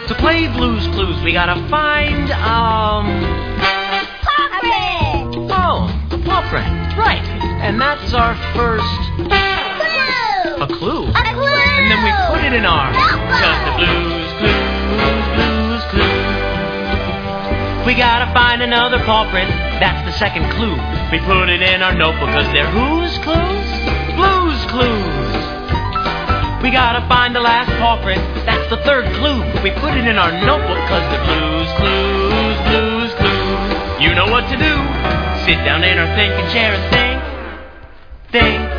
To play Blue's Clues, we gotta find, paw print! Oh, the paw print. Right. And that's our first... Clue! A clue? A clue! And then we put it in our... Notebook. Cause the Blues Clues. We gotta find another paw print. That's the second clue. We put it in our notebook cause they're whose clues? Blues Clues. We gotta find the last paw print. That's the third clue. We put it in our notebook cause they're Blues Clues. You know what to do. Sit down in our thinking chair and think.